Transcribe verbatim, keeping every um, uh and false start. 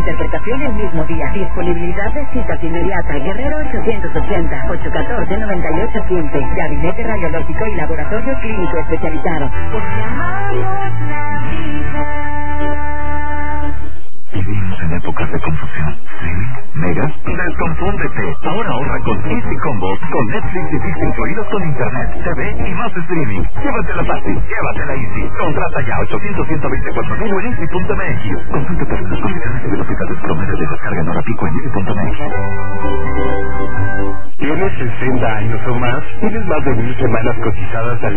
interpretación el mismo día. Disponibilidad de citas inmediata. Guerrero ochocientos ochenta, ochocientos catorce, noventa y ocho quince. Gabinete radiológico y laboratorio clínico especializado. Porque amamos la vida. Vivimos en épocas de confusión. ¿Streaming? ¿Megas? Desconfúndete. Ahora ahorra con Easy Combo, con Netflix y Disney incluidos con Internet, T V y más streaming. Llévatela fácil, llévatela Easy. Contrata ya ochocientos, ciento veinticuatro mil en easy punto m x. Consulta términos, condiciones y velocidades promedio de descarga en hora pico en easy punto m x. ¿Tienes sesenta años o más? ¿Tienes más de mil semanas cotizadas al